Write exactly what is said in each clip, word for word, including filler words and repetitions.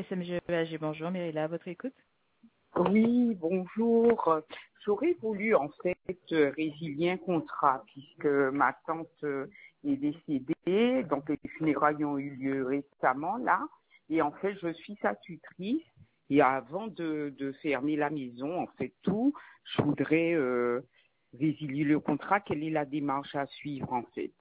S M G E A G, bonjour, Myrilla, à votre écoute. Oui, bonjour. J'aurais voulu en fait euh, résilier un contrat puisque ma tante euh, est décédée, donc les funérailles ont eu lieu récemment là, et en fait je suis sa tutrice. Et avant de, de fermer la maison, en fait tout, je voudrais euh, résilier le contrat. Quelle est la démarche à suivre en fait?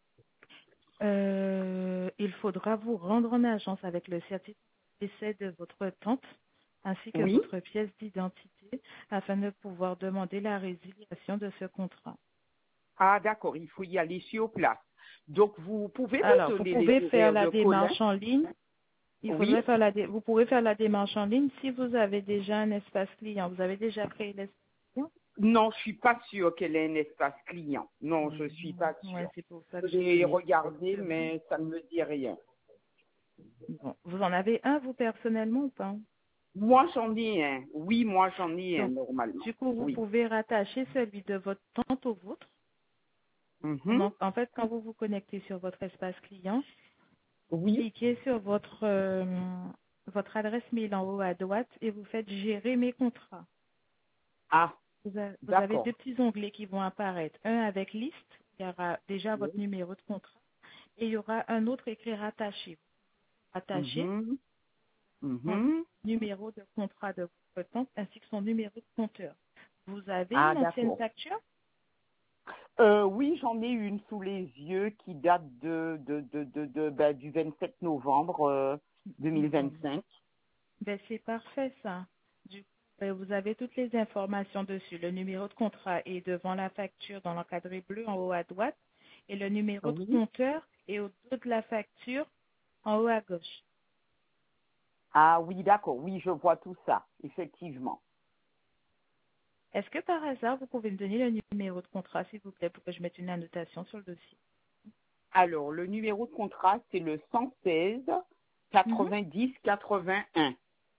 Euh, il faudra vous rendre en agence avec le certificat de décès de votre tante ainsi que Oui. votre pièce d'identité afin de pouvoir demander la résiliation de ce contrat. Ah d'accord, il faut y aller sur place. Donc vous pouvez me Alors, vous donner les pouvez faire horaires la de Colin? démarche en ligne. Il Oui. faudrait faire la dé- vous pourrez faire la démarche en ligne si vous avez déjà un espace client. Vous avez déjà créé l'espace client? Non, je suis pas sûre qu'elle ait un espace client. Non, je suis pas Oui, sûre. c'est pour ça que je J'ai voulais regardé, être sûre. mais ça ne me dit rien. Bon. Vous en avez un, vous, personnellement, ou pas? Moi, j'en ai un. Oui, moi, j'en ai un, Donc, normalement. du coup, vous Oui. pouvez rattacher celui de votre tante au vôtre. Mhm. Donc, en fait, quand vous vous connectez sur votre espace client, Oui. cliquez sur votre, euh, votre adresse mail en haut à droite et vous faites gérer mes contrats. Ah, Vous avez, vous avez deux d'accord. petits onglets qui vont apparaître. Un avec liste, il y aura déjà Oui. votre numéro de contrat et il y aura un autre écrit rattaché. Rattaché, Mhm. son Mhm. numéro de contrat de votre tante ainsi que son numéro de compteur. Vous avez Ah, une ancienne d'accord. facture? Euh, oui, j'en ai une sous les yeux qui date de, de, de, de, de- ben, du vingt-sept novembre euh, Bon, deux mille vingt-cinq. ben c'est parfait ça. Du coup, euh, vous avez toutes les informations dessus. Le numéro de contrat est devant la facture dans l'encadré bleu en haut à droite et le numéro de Oui. compteur est au dos de la facture en haut à gauche. Ah oui, d'accord. Oui, je vois tout ça, effectivement. Est-ce que par hasard, vous pouvez me donner le numéro de contrat, s'il vous plaît, pour que je mette une annotation sur le dossier? Alors, le numéro de contrat, c'est le cent seize Mhm. quatre-vingt-dix quatre-vingt-un.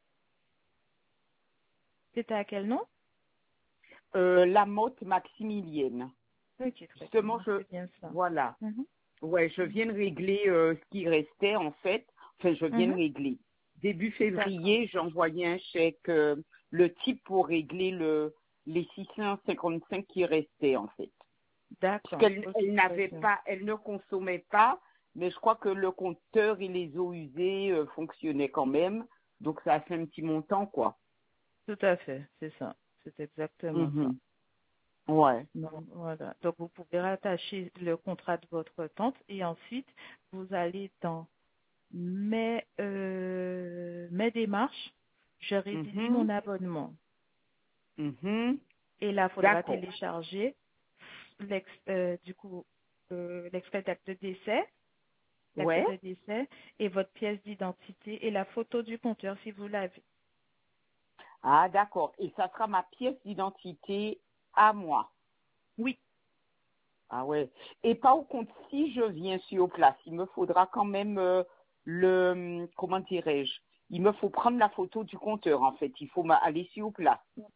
C'était à quel nom? Euh, la motte maximilienne. Ok, très bien. Justement, Donc, je, c'est bien ça. voilà. Mhm. Ouais, je viens de régler euh, ce qui restait, en fait. Enfin, je viens de Mhm. régler. Début D'accord. février, j'ai envoyé un chèque, euh, le type pour régler le, les six cent cinquante-cinq qui restaient, en fait. D'accord. Puisqu'elle Ok, elle très n'avait bien. pas, elle ne consommait pas, mais je crois que le compteur et les eaux usées euh, fonctionnaient quand même. Donc, ça a fait un petit montant, quoi. Tout à fait, c'est ça. C'est exactement ça. Mhm. Ouais. Donc, voilà. Donc, vous pouvez rattacher le contrat de votre tante et ensuite, vous allez dans mes, euh, mes démarches, je résilie Mhm. mon abonnement. Mhm. Et là, il faudra D'accord. télécharger l'ex, euh, du coup, euh, l'extrait d'acte de décès, l'acte Ouais. de décès et votre pièce d'identité et la photo du compteur si vous l'avez. Ah, d'accord. Et ça sera ma pièce d'identité à moi. Oui, Ah ouais. Et pas au compte, si je viens sur place, il me faudra quand même euh, le, hum, comment dirais-je, il me faut prendre la photo du compteur, en fait. Il faut m'a- aller sur place.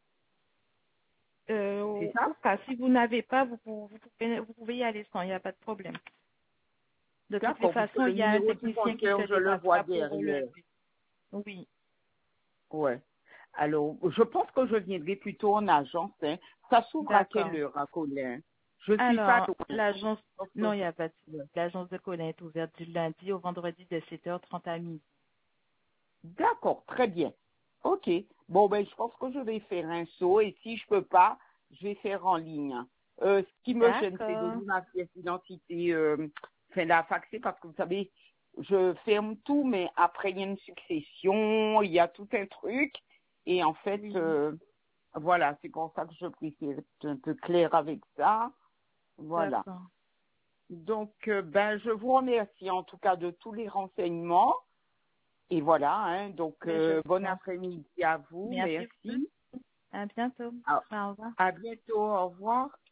euh, C'est au, ça? au cas, si vous n'avez pas, vous, pou- vous pouvez, vous pouvez y aller sans, il n'y a pas de problème. De toutes les D'accord, puisque façons, le il y a un numéro du technicien qui se compteur, je le vois déplacera pour derrière. relever. Oui. Ouais. Alors, je pense que je viendrai plutôt en agence. Hein. Ça s'ouvre à quelle D'accord. heure, à Colin? Je suis pas Alors, loin. l'agence, Sauf non, il que- n'y a pas de l'agence de Colin est ouverte du lundi au vendredi de sept heures trente à midi. D'accord, très bien. OK. Bon, ben, je pense que je vais faire un saut et si je peux pas, je vais faire en ligne. Euh, ce qui me gêne, c'est D'accord. donner ma pièce d'identité, euh, enfin, la faxer parce que vous savez, je ferme tout, mais après, il y a une succession, il y a tout un truc. Et en fait, Oui. euh, voilà, c'est pour ça que je préfère être un peu clair avec ça. Voilà. D'accord. Donc, euh, ben, je vous remercie en tout cas de tous les renseignements. Et voilà, hein, donc Mais je euh, bon vous en prie. après-midi à vous, Merci beaucoup. merci. À bientôt. À, Au revoir. à bientôt, au revoir.